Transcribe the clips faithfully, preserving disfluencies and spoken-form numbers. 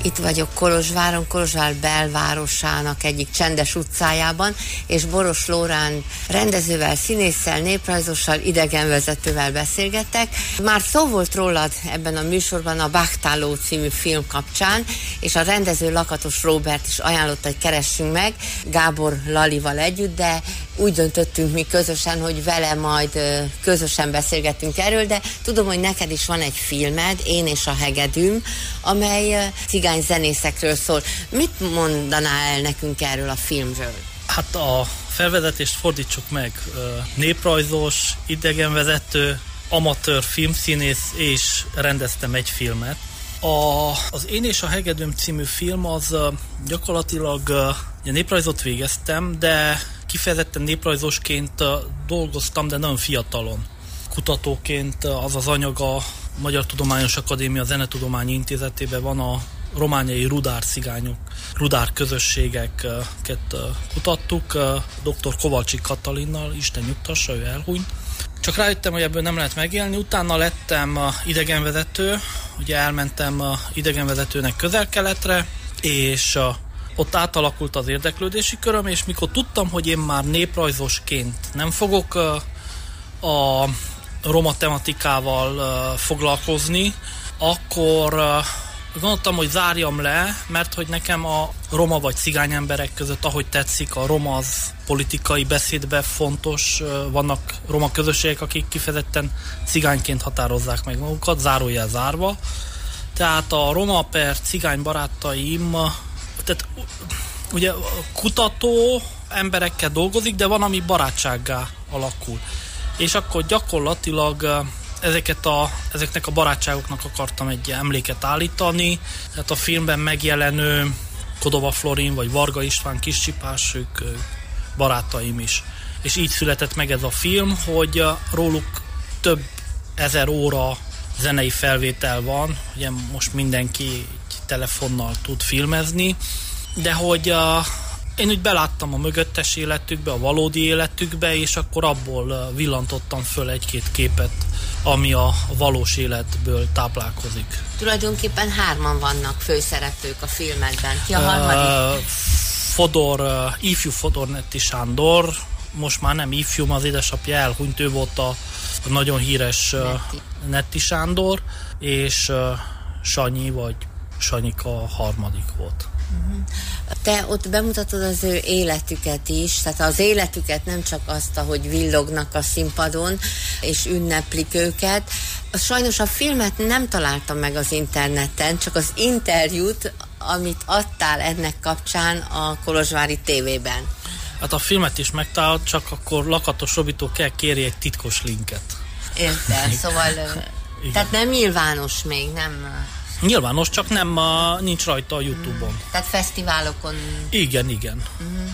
Itt vagyok Kolozsváron, Kolozsvár belvárosának egyik csendes utcájában, és Boros Lórán rendezővel, színésszel, néprajzossal, idegenvezetővel beszélgetek. Már szó volt rólad ebben a műsorban a Bachtáló című film kapcsán, és a rendező Lakatos Róbert is ajánlotta, hogy keressünk meg Gábor Lalival együtt, de úgy döntöttünk mi közösen, hogy vele majd közösen beszélgetünk erről, de tudom, hogy neked is van egy filmed, Én és a hegedűm, amely cigány zenészekről szól. Mit mondanál el nekünk erről a filmről? Hát a felvezetést fordítsuk meg. Néprajzos, idegenvezető, amatőr filmszínész, és rendeztem egy filmet. A, az Én és a hegedűm című film az gyakorlatilag ja, néprajzot végeztem, de kifejezetten néprajzosként dolgoztam, de nagyon fiatalon. Kutatóként az az anyag a Magyar Tudományos Akadémia Zenetudományi Intézetében van, a romániai rudár cigányok, rudár közösségeket kutattuk, dr. Kovalcsik Katalinnal, Isten nyugtassa, ő elhunyt. Csak rájöttem, hogy ebből nem lehet megélni, utána lettem idegenvezető, ugye elmentem idegenvezetőnek Közel-Keletre, és ott átalakult az érdeklődési köröm, és mikor tudtam, hogy én már néprajzosként nem fogok a roma tematikával foglalkozni, akkor gondoltam, hogy zárjam le, mert hogy nekem a roma vagy cigány emberek között, ahogy tetszik, a roma az politikai beszédben fontos, vannak roma közösségek, akik kifejezetten cigányként határozzák meg magukat, zárójel zárva. Tehát a roma per cigány barátaim, tehát ugye kutató emberekkel dolgozik, de van, ami barátsággá alakul. És akkor gyakorlatilag ezeket a, ezeknek a barátságoknak akartam egy emléket állítani. Tehát a filmben megjelenő Kodova Florin vagy Varga István Kiscsipás, ők barátaim is. És így született meg ez a film, hogy róluk több ezer óra zenei felvétel van. Ugye most mindenki egy telefonnal tud filmezni, de hogy a én úgy beláttam a mögöttes életükbe, a valódi életükbe, és akkor abból villantottam föl egy-két képet, ami a valós életből táplálkozik. Tulajdonképpen hárman vannak főszereplők a filmedben. Ki a harmadik? Uh, Fodor, uh, ifjú Fodor Netti Sándor, most már nem ifjú, az édesapja elhunyt, ő volt a, a nagyon híres uh, Netti. Netti Sándor, és uh, Sanyi vagy Sanyika a harmadik volt. Te ott bemutatod az ő életüket is, tehát az életüket, nem csak azt, ahogy villognak a színpadon, és ünneplik őket. Sajnos a filmet nem találtam meg az interneten, csak az interjút, amit adtál ennek kapcsán a kolozsvári tévében. Hát a filmet is megtalálod, csak akkor Lakatos Robitól kell kérni egy titkos linket. Értem, szóval tehát nem nyilvános még, nem... Nyilvános, csak nem, uh, nincs rajta a YouTube-on. Mm. Tehát fesztiválokon... Igen, igen. Mm-hmm.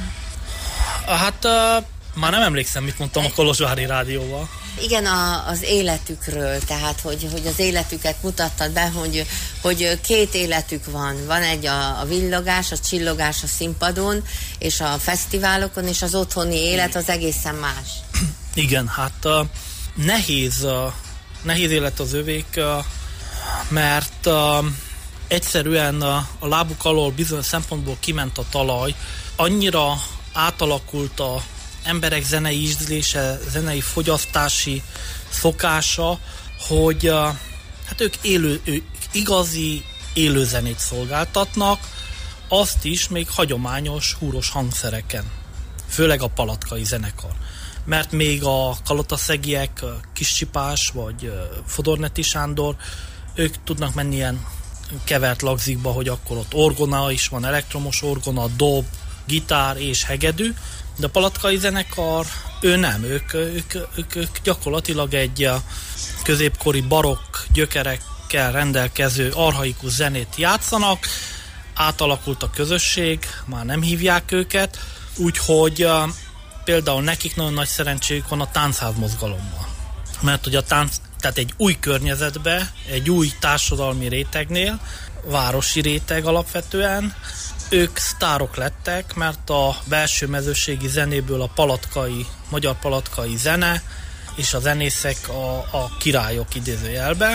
Hát uh, már nem emlékszem, mit mondtam a Kolozsvári Rádióval. Igen, a, az életükről, tehát hogy, hogy az életüket mutattad be, hogy, hogy két életük van. Van egy a, a villogás, a csillogás a színpadon, és a fesztiválokon, és az otthoni élet az egészen más. Igen, hát uh, nehéz, uh, nehéz élet az övék, uh, mert uh, egyszerűen uh, a lábuk alól bizonyos szempontból kiment a talaj, annyira átalakult a emberek zenei ízlése, zenei fogyasztási szokása, hogy uh, hát ők, élő, ők igazi élőzenét szolgáltatnak, azt is még hagyományos húros hangszereken, főleg a palatkai zenekar. Mert még a kalotaszegiek, Kiscsipás vagy Fodor Netti Sándor, ők tudnak menni ilyen kevert lagzikba, hogy akkor ott orgona is van, elektromos orgona, dob, gitár és hegedű, de a palatkai zenekar, ő nem, ők, ők, ők, ők gyakorlatilag egy középkori barokk gyökerekkel rendelkező archaikus zenét játszanak, átalakult a közösség, már nem hívják őket, úgyhogy például nekik nagyon nagy szerencséjük van a táncházmozgalommal. Mert hogy a tánc, tehát egy új környezetbe, egy új társadalmi rétegnél, városi réteg alapvetően, ők sztárok lettek, mert a belső mezőségi zenéből a palatkai, magyar palatkai zene és a zenészek a, a királyok idézőjelbe.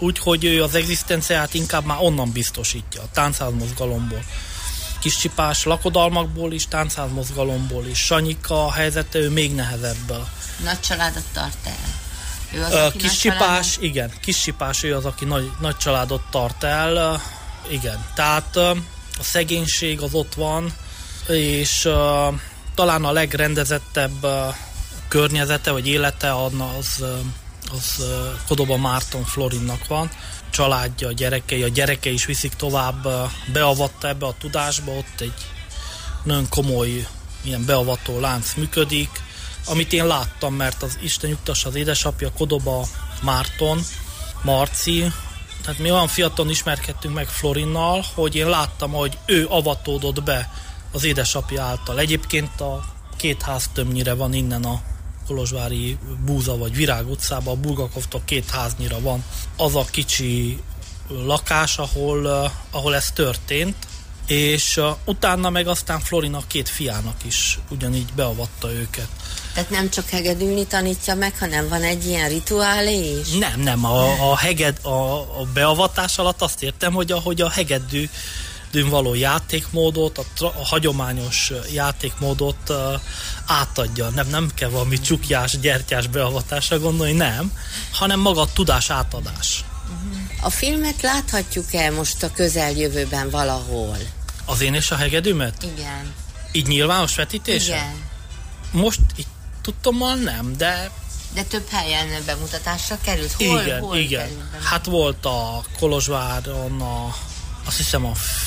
úgyhogy ő az egzisztenciát inkább már onnan biztosítja, a táncházmozgalomból. Kis Csipás lakodalmakból is, táncházmozgalomból is. Sanyika helyzete, ő még nehezebb. Nagy családot tart el? Ő az, uh, Kis Csipás, igen, Kis Csipás, ő az, aki nagy, nagy családot tart el, uh, igen. Tehát uh, a szegénység az ott van, és uh, talán a legrendezettebb uh, környezete, vagy élete adna, az, uh, az uh, Kodoba Márton Florinnak van. Családja, a gyerekei, a gyerekei is viszik tovább, uh, beavatta ebbe a tudásba, ott egy nagyon komoly ilyen beavató lánc működik, amit én láttam, mert az Isten nyugtassa az édesapja, Kodoba Márton, Marci, tehát mi olyan fiatalon ismerkedtünk meg Florinnal, hogy én láttam, hogy ő avatódott be az édesapja által. Egyébként a két ház többnyire van innen a kolozsvári Búza vagy Virág utcában, a Bulgakovtól két háznyira van az a kicsi lakás, ahol, uh, ahol ez történt, és uh, utána meg aztán Florina két fiának is ugyanígy beavatta őket. Tehát nem csak hegedülni tanítja meg, hanem van egy ilyen rituálé is? Nem, nem. A, a, heged, a, a beavatás alatt azt értem, hogy ahogy a hegedű való játékmódot, a, tra, a hagyományos játékmódot uh, átadja. Nem, nem kell valami csukjás, gyertyás beavatásra gondolni, nem, hanem maga a tudás átadás. A filmet láthatjuk-e most a közeljövőben valahol? Az Én és a hegedűmet? Igen. Így nyilvános vetítése? Igen. Most így tudtommal nem, de... De több helyen bemutatásra került? Hol, igen, hol igen. Hát volt a Kolozsváron a... Azt hiszem a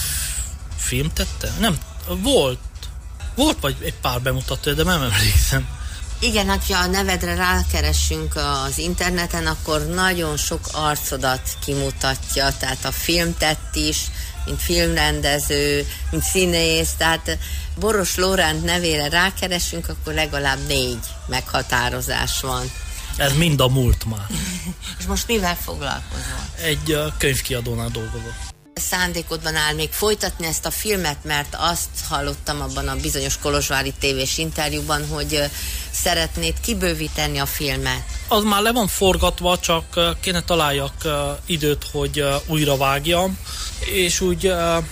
film tette? Nem, volt. Volt vagy egy pár bemutató, de nem emlékszem. Igen, hát ha a nevedre rákeressünk az interneten, akkor nagyon sok arcodat kimutatja, tehát a filmtett is, mint filmrendező, mint színész, tehát Boros Lóránt nevére rákeresünk, akkor legalább négy meghatározás van. Ez mind a múlt már. És most mivel foglalkozol? Egy uh, könyvkiadónál dolgozom. Szándékodban áll még folytatni ezt a filmet, mert azt hallottam abban a bizonyos kolozsvári tévés interjúban, hogy szeretnéd kibővíteni a filmet. Az már le van forgatva, csak kéne találjak időt, hogy újra vágjam, és úgy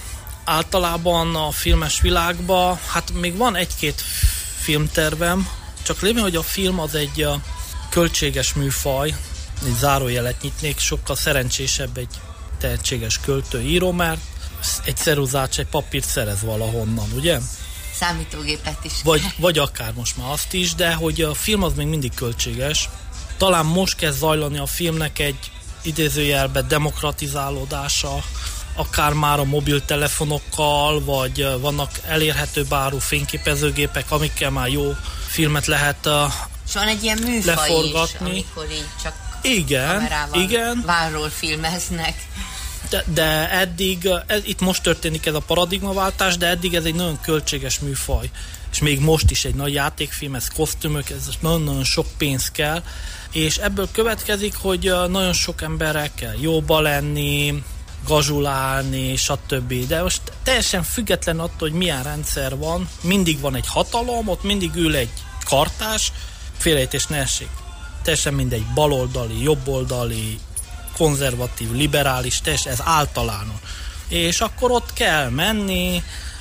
általában a filmes világban, hát még van egy-két filmtervem, csak lévén, hogy a film az egy költséges műfaj, egy zárójelet nyitnék, sokkal szerencsésebb egy tehetséges költő, író, mert egy ceruzát, egy papírt szerez valahonnan, ugye? Számítógépet is. Vagy, vagy akár most már azt is, de hogy a film az még mindig költséges. Talán most kezd zajlani a filmnek egy idézőjelbe demokratizálódása, akár már a mobiltelefonokkal, vagy vannak elérhető áru fényképezőgépek, amikkel már jó filmet lehet és van egy ilyen műfaj leforgatni. Is, amikor így csak igen, kamerával igen. várról filmeznek. De, de eddig, ez, itt most történik ez a paradigmaváltás, de eddig ez egy nagyon költséges műfaj. És még most is egy nagy játékfilm, ez kosztümök, ez nagyon-nagyon sok pénz kell, és ebből következik, hogy nagyon sok emberrel kell jóba lenni, gazsulálni, stb. De most teljesen független attól, hogy milyen rendszer van, mindig van egy hatalom, ott mindig ül egy kartás, félreértés ne essék. Teljesen mindegy, baloldali, jobboldali, konzervatív, liberális, teljesen ez általános. És akkor ott kell menni,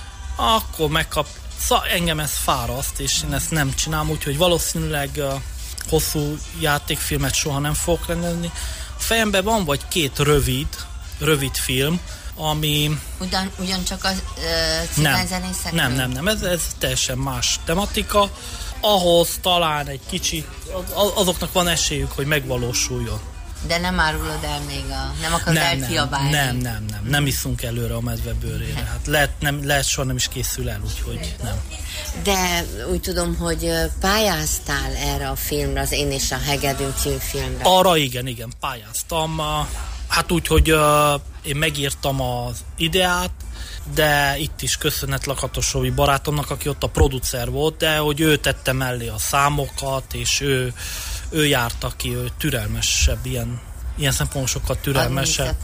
akkor megkap... Szóval engem ez fáraszt, és én ezt nem csinálom, úgyhogy valószínűleg uh, hosszú játékfilmet soha nem fogok rendezni. A fejemben van vagy két rövid, rövid film, ami... Ugyan, ugyancsak a uh, cigányzenészekről? Nem, nem, nem, ez, ez teljesen más tematika. Ahhoz talán egy kicsit, azoknak van esélyük, hogy megvalósuljon. De nem árulod el még a... Nem akarod nem, elfiabálni? Nem, nem, nem, nem iszunk előre a medve bőrére. Hát lehet, nem, lehet soha nem is készül el, úgyhogy nem. De úgy tudom, hogy pályáztál erre a filmre, az Én és a hegedűm című filmre. Arra igen, igen, pályáztam. Hát úgy, hogy uh, én megírtam az ideát, de itt is köszönet Lakatos Robi barátomnak, aki ott a producer volt, de hogy ő tette mellé a számokat, és ő, ő járta ki, ő türelmesebb, ilyen, ilyen szempontból sokkal türelmesebb.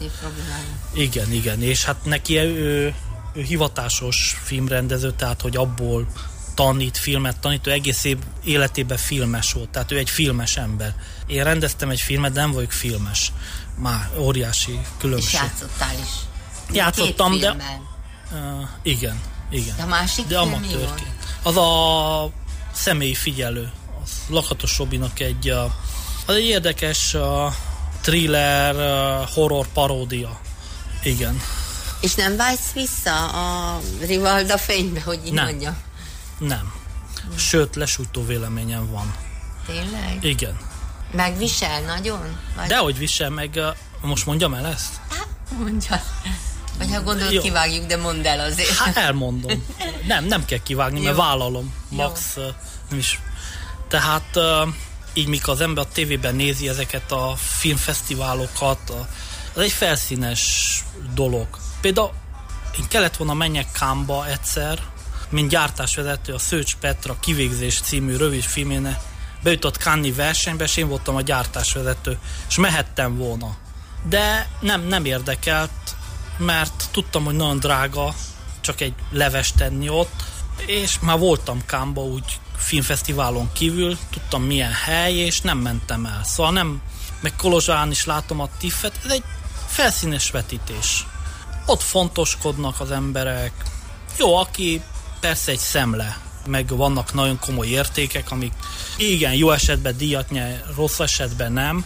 Igen, igen, és hát neki ő, ő hivatásos filmrendező, tehát hogy abból tanít, filmet tanít, ő egész év életében filmes volt, tehát ő egy filmes ember. Én rendeztem egy filmet, de nem vagyok filmes. már óriási különbség. És játszottál is. Játszottam, de... Uh, igen, igen. De a másik de amatőrként. Az a Személyi figyelő. Az Lakatos Robinak egy, uh, az egy érdekes uh, thriller, uh, horror paródia. Igen. És nem vágysz vissza a Rivalda fénybe, hogy így nem. mondja? Nem. Sőt, lesújtó véleményem van. Tényleg? Igen. Megvisel nagyon? Vagy... Dehogy visel meg. Uh, most mondjam el ezt? Hát, mondjad. Vagy ha gondolod, jó. Kivágjuk, de mondd el azért. Hát elmondom. Nem, nem kell kivágni, mert vállalom. Max uh, nem is. Tehát uh, így mikor az ember a tévében nézi ezeket a filmfesztiválokat, uh, az egy felszínes dolog. Például én kellett volna menjek Cannesba egyszer, mint gyártásvezető a Szőcs Petra Kivégzés című rövid filmének bejutott Cannes-i versenybe, és én voltam a gyártásvezető, és mehettem volna. De nem, nem érdekelt, mert tudtam, hogy nagyon drága csak egy levest tenni ott, és már voltam Cannesba úgy filmfesztiválon kívül, tudtam milyen hely, és nem mentem el. Szóval nem, meg Kolozsvárán is látom a tiffet, ez egy felszínes vetítés. Ott fontoskodnak az emberek. Jó, aki persze egy szemle, meg vannak nagyon komoly értékek, amik igen, jó esetben díjat nyer, rossz esetben nem,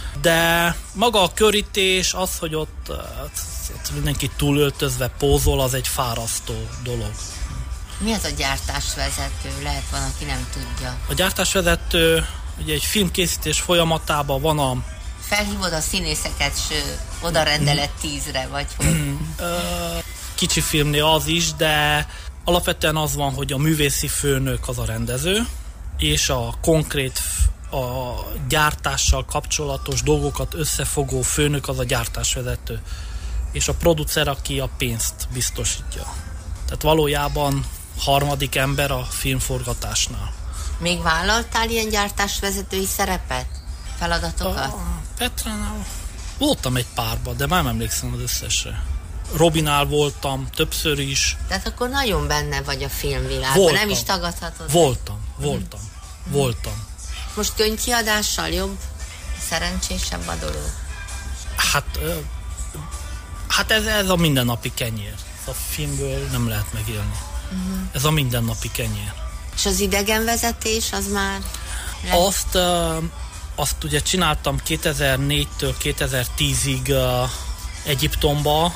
de maga a körítés, az, hogy ott, ott mindenki túlöltözve pózol, az egy fárasztó dolog. Mi az a gyártásvezető? Lehet van, aki nem tudja. A gyártásvezető ugye egy filmkészítés folyamatában van a... Felhívod a színészeket, s oda rendeled tízre, vagy hogy? Kicsi filmnél az is, de alapvetően az van, hogy a művészi főnök az a rendező, és a konkrét a gyártással kapcsolatos dolgokat összefogó főnök az a gyártásvezető, és a producer, aki a pénzt biztosítja. Tehát valójában harmadik ember a filmforgatásnál. Még vállaltál ilyen gyártásvezetői szerepet? Feladatokat? A Petránál voltam egy párba, de már nem emlékszem az összesre. Robinál voltam többször is. Tehát akkor nagyon benne vagy a filmvilágban, voltam. Nem is tagadhatod? Voltam, voltam, hmm. voltam. Most könyvkiadással jobb, szerencsésebb a dolog? Hát, hát ez, ez a mindennapi kenyér. A filmből nem lehet megélni. Uh-huh. Ez a mindennapi kenyér. És az idegenvezetés, az már... Azt, uh, azt ugye csináltam kétezer-négytől kétezer-tízig uh, Egyiptomba,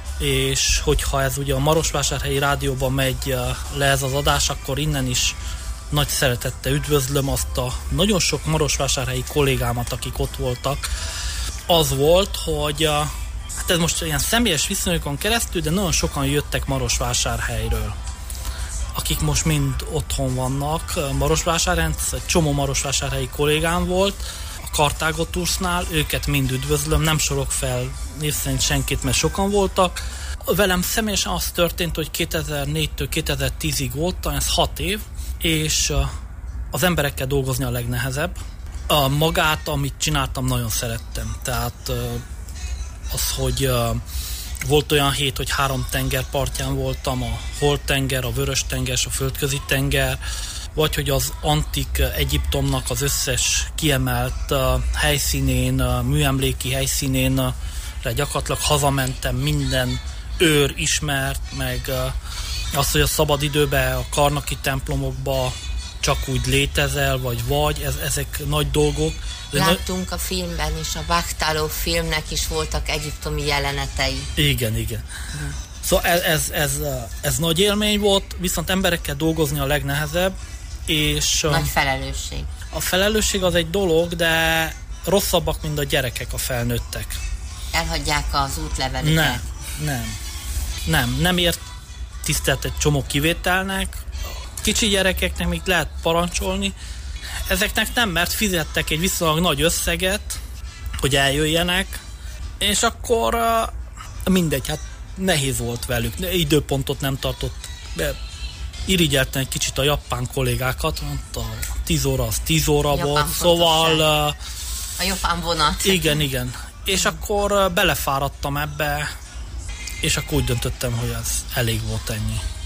és hogyha ez ugye a Marosvásárhelyi Rádióban megy uh, le ez az adás, akkor innen is nagy szeretettel üdvözlöm azt a nagyon sok marosvásárhelyi kollégámat, akik ott voltak. Az volt, hogy uh, hát ez most ilyen személyes viszonyokon keresztül, de nagyon sokan jöttek Marosvásárhelyről, akik most mind otthon vannak. Marosvásárhelyen, egy csomó marosvásárhelyi kollégám volt, a Carthago Toursnál, őket mind üdvözlöm, nem sorok fel név szerint senkit, mert sokan voltak. Velem személyesen az történt, hogy kétezer-négytől kétezer-tízig voltam, ez hat év, és az emberekkel dolgozni a legnehezebb. A magát, amit csináltam, nagyon szerettem. Tehát az, hogy volt olyan hét, hogy három tenger partján voltam, a Holt-tenger, a Vörös-tenger és a Földközi-tenger, vagy hogy az antik Egyiptomnak az összes kiemelt helyszínén, műemléki helyszínén gyakorlatilag hazamentem, minden őr ismert, meg az, hogy a szabadidőben a karnaki templomokba csak úgy létezel, vagy vagy, ez, ezek nagy dolgok. Láttunk a filmben is, a Vágtáló filmnek is voltak egyiptomi jelenetei. Igen, igen. Uh-huh. Szóval ez, ez, ez, ez nagy élmény volt, viszont emberekkel dolgozni a legnehezebb, és... Nagy felelősség. A felelősség az egy dolog, de rosszabbak, mint a gyerekek, a felnőttek. Elhagyják az útlevelüket. Nem, nem. Nem, nem ért tisztelt egy csomó kivételnek. Kicsi gyerekeknek még lehet parancsolni. Ezeknek nem, mert fizettek egy viszonylag nagy összeget, hogy eljöjjenek, és akkor uh, mindegy, hát nehéz volt velük. Időpontot nem tartott, de irigyeltem egy kicsit a japán kollégákat, mondta, tíz óra az tíz óra volt, szóval... Uh, a japán vonat. Igen, igen. És akkor uh, belefáradtam ebbe, és akkor úgy döntöttem, hogy ez elég volt ennyi.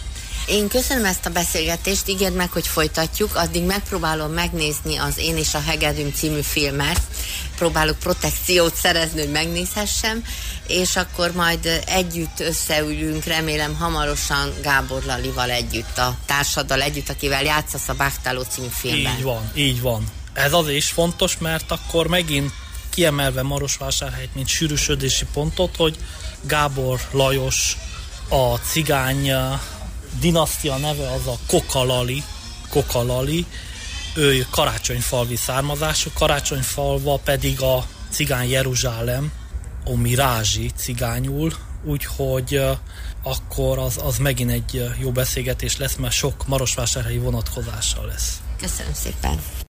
Én köszönöm ezt a beszélgetést, ígérd meg, hogy folytatjuk, addig megpróbálom megnézni az Én és a hegedűm című filmet, próbálok protekciót szerezni, hogy megnézhessem, és akkor majd együtt összeülünk, remélem hamarosan Gábor Lalival együtt, a társaddal együtt, akivel játszasz a Báchtáló című filmben. Így van, így van. Ez azért is fontos, mert akkor megint kiemelve Marosvásárhelyt, mint sűrűsödési pontot, hogy Gábor Lajos, a cigány dinasztia neve az a Kokalali, Kokalali, ő karácsonyfalvi származású, Karácsonyfalva pedig a cigány Jeruzsálem, Omirázsi cigányul, úgyhogy akkor az, az megint egy jó beszélgetés lesz, mert sok marosvásárhelyi vonatkozással lesz. Köszönöm szépen!